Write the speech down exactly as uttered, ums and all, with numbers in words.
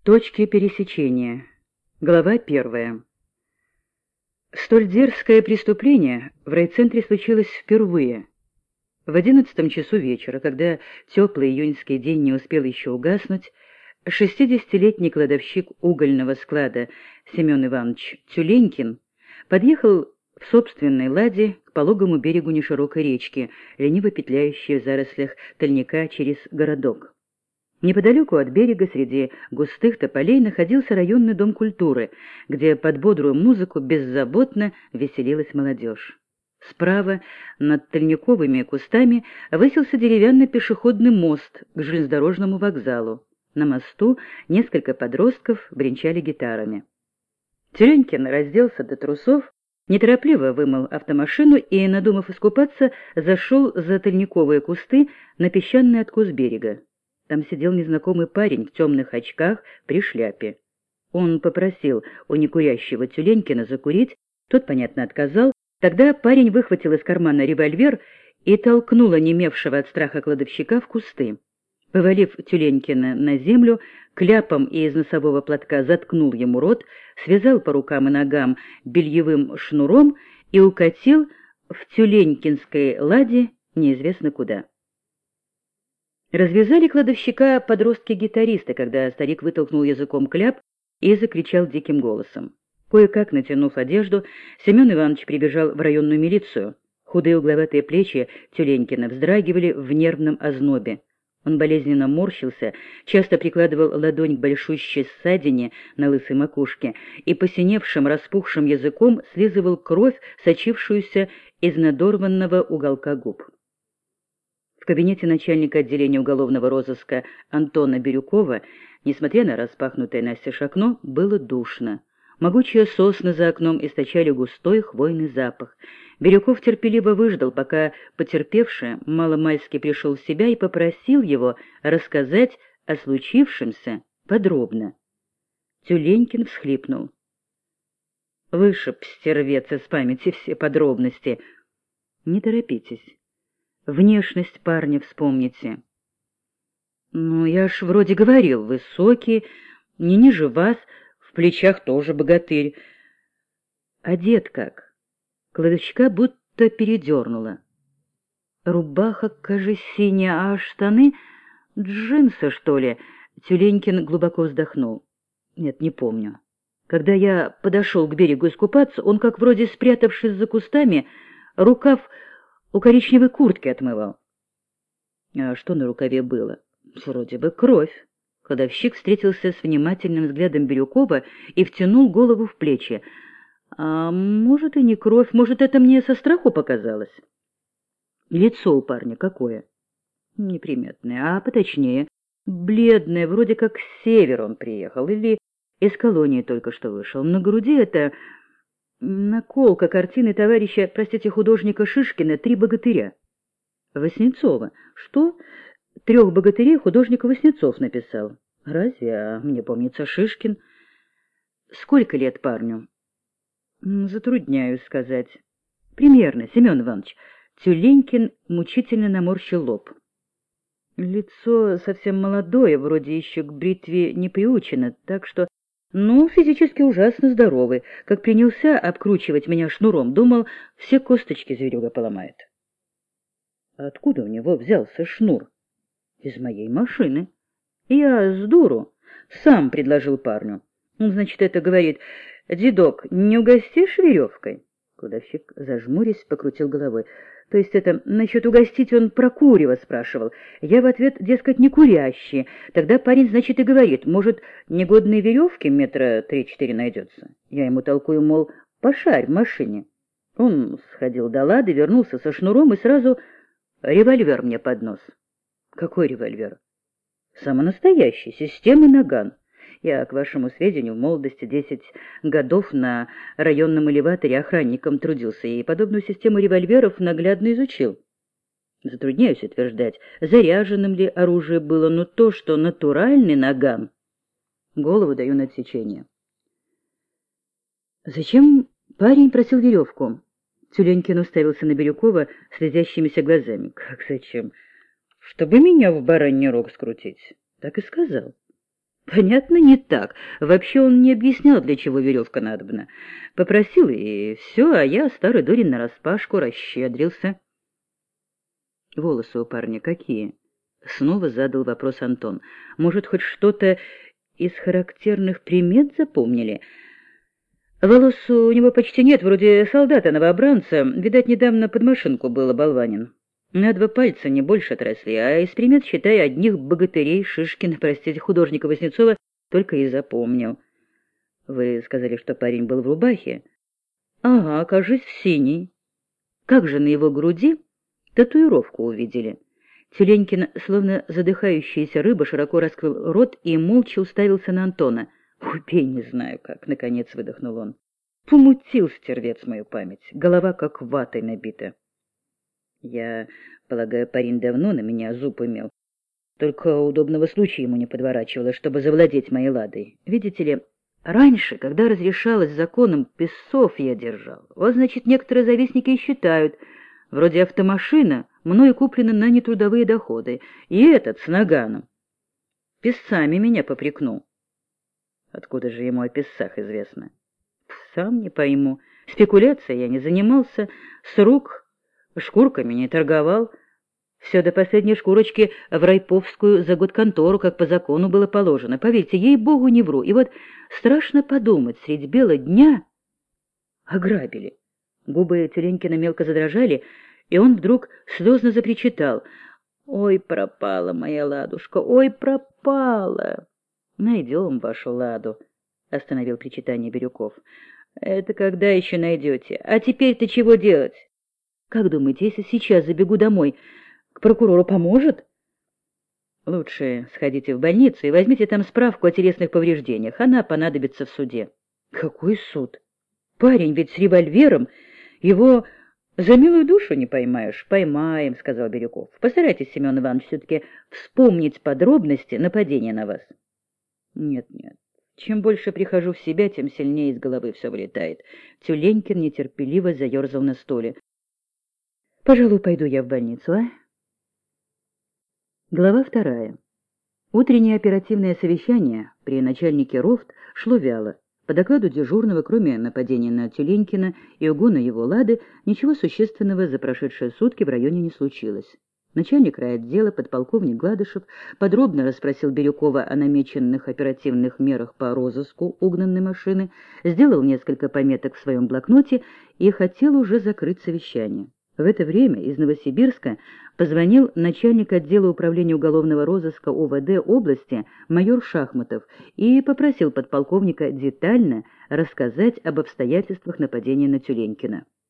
Точки пересечения. Глава первая. Столь дерзкое преступление в райцентре случилось впервые. В одиннадцатом часу вечера, когда теплый июньский день не успел еще угаснуть, шестидесятилетний кладовщик угольного склада Семен Иванович Тюленькин подъехал в собственной ладе к пологому берегу неширокой речки, лениво петляющей в зарослях тольника через городок. Неподалеку от берега, среди густых тополей, находился районный дом культуры, где под бодрую музыку беззаботно веселилась молодежь. Справа, над тольниковыми кустами, высился деревянный пешеходный мост к железнодорожному вокзалу. На мосту несколько подростков бренчали гитарами. Тюленькин разделся до трусов, неторопливо вымыл автомашину и, надумав искупаться, зашел за тольниковые кусты на песчаный откос берега. Там сидел незнакомый парень в темных очках при шляпе. Он попросил у некурящего Тюленькина закурить, тот, понятно, отказал. Тогда парень выхватил из кармана револьвер и толкнул онемевшего от страха кладовщика в кусты. Повалив Тюленькина на землю, кляпом и из носового платка заткнул ему рот, связал по рукам и ногам бельевым шнуром и укатил в тюленькинской ладе неизвестно куда. Развязали кладовщика подростки-гитаристы, когда старик вытолкнул языком кляп и закричал диким голосом. Кое-как натянув одежду, Семен Иванович прибежал в районную милицию. Худые угловатые плечи Тюленькина вздрагивали в нервном ознобе. Он болезненно морщился, часто прикладывал ладонь к большущей ссадине на лысой макушке и посиневшим, распухшим языком слизывал кровь, сочившуюся из надорванного уголка губ. В кабинете начальника отделения уголовного розыска Антона Бирюкова, несмотря на распахнутое настежь окно, было душно. Могучие сосны за окном источали густой хвойный запах. Бирюков терпеливо выждал, пока потерпевший маломальски пришел в себя, и попросил его рассказать о случившемся подробно. Тюленькин всхлипнул. «Вышиб, стервец, из памяти все подробности. Не торопитесь. Внешность парня вспомните». «Ну, я ж вроде говорил, высокий, не ниже вас, в плечах тоже богатырь. Одет как?» Кладовщика будто передернуло. «Рубаха, кажется, синяя, а штаны джинсы, что ли?» Тюленькин глубоко вздохнул. «Нет, не помню. Когда я подошел к берегу искупаться, он, как вроде спрятавшись за кустами, рукав у коричневой куртки отмывал». «А что на рукаве было?» «Вроде бы кровь». Кладовщик встретился с внимательным взглядом Бирюкова и втянул голову в плечи. «А может, и не кровь, может, это мне со страху показалось?» «Лицо у парня какое?» «Неприметное, а поточнее. Бледное, вроде как с севера он приехал, или из колонии только что вышел. На груди это наколка картины товарища, простите, художника Шишкина «Три богатыря». Васнецова. Что? «Трех богатырей» художник Васнецов написал. Разве? А мне помнится Шишкин. Сколько лет парню? Затрудняюсь сказать. Примерно, Семен Иванович. Тюленькин мучительно наморщил лоб. Лицо совсем молодое, вроде еще к бритве не приучено, так что... Ну, физически ужасно здоровый. Как принялся обкручивать меня шнуром, думал, все косточки зверюга поломает. Откуда у него взялся шнур? Из моей машины. Я с дуру сам предложил парню. Он, значит, это говорит: «Дедок, не угостишь веревкой?» Кладовщик, зажмурясь, покрутил головой. То есть это насчет угостить он про курево спрашивал. Я в ответ, дескать, не курящий. Тогда парень, значит, и говорит: «Может, негодные веревки метра три-четыре найдется?» Я ему толкую, мол, пошарь в машине. Он сходил до лады, вернулся со шнуром и сразу револьвер мне под нос. Какой револьвер? Самонастоящий, системы «Наган». Я, к вашему сведению, в молодости десять годов на районном элеваторе охранником трудился и подобную систему револьверов наглядно изучил. Затрудняюсь утверждать, заряженным ли оружие было, но то, что натуральный «Наган». Голову даю на отсечение. Зачем парень просил веревку? Тюленькин уставился на Бирюкова слезящимися глазами. Как зачем? Чтобы меня в бараний рог скрутить. Так и сказал. Понятно, не так. Вообще он не объяснял, для чего веревка надобна. Попросил, и все, а я, старый дурень, нараспашку расщедрился. Волосы у парня какие? Снова задал вопрос Антон. Может, хоть что-то из характерных примет запомнили? Волос у него почти нет, вроде солдата-новобранца. Видать, недавно под машинку был оболванен. На два пальца, не больше, отросли, а из примет, считай, одних богатырей Шишкина, простите, художника Васнецова, только и запомнил. Вы сказали, что парень был в рубахе? Ага, кажись, в синей. Как же на его груди татуировку увидели? Тюленькин, словно задыхающаяся рыба, широко раскрыл рот и молча уставился на Антона. «Убей, не знаю как», — наконец выдохнул он. «Помутил стервец мою память, голова как ватой набита». «Я полагаю, парень давно на меня зуб имел. Только удобного случая ему не подворачивалось, чтобы завладеть моей ладой. Видите ли, раньше, когда разрешалось законом, песцов я держал. Вот, значит, некоторые завистники и считают, вроде автомашина мною куплена на нетрудовые доходы, и этот с наганом. Песцами меня попрекнул». Откуда же ему о песцах известно? Сам не пойму. Спекуляцией я не занимался, с рук шкурками не торговал. Все до последней шкурочки в райповскую за год контору, как по закону было положено. Поверьте, ей-богу, не вру. И вот страшно подумать, средь бела дня ограбили. Губы Тюленькина мелко задрожали, и он вдруг слезно запричитал. «Ой, пропала моя ладушка, ой, пропала!» «Найдем вашу ладу», — остановил причитание Бирюков. «Это когда еще найдете? А теперь-то чего делать?» «Как думаете, если сейчас забегу домой, к прокурору поможет?» «Лучше сходите в больницу и возьмите там справку о телесных повреждениях. Она понадобится в суде». «Какой суд? Парень ведь с револьвером, его за милую душу не поймаешь». «Поймаем», — сказал Бирюков. «Постарайтесь, Семен Иванович, все-таки вспомнить подробности нападения на вас». «Нет, нет. Чем больше прихожу в себя, тем сильнее из головы все вылетает». Тюленькин нетерпеливо заерзал на стуле. «Пожалуй, пойду я в больницу, а?» Глава вторая. Утреннее оперативное совещание при начальнике РОВД шло вяло. По докладу дежурного, кроме нападения на Тюленькина и угона его лады, ничего существенного за прошедшие сутки в районе не случилось. Начальник райотдела, подполковник Гладышев, подробно расспросил Бирюкова о намеченных оперативных мерах по розыску угнанной машины, сделал несколько пометок в своем блокноте и хотел уже закрыть совещание. В это время из Новосибирска позвонил начальник отдела управления уголовного розыска ОВД области майор Шахматов и попросил подполковника детально рассказать об обстоятельствах нападения на Тюленькина.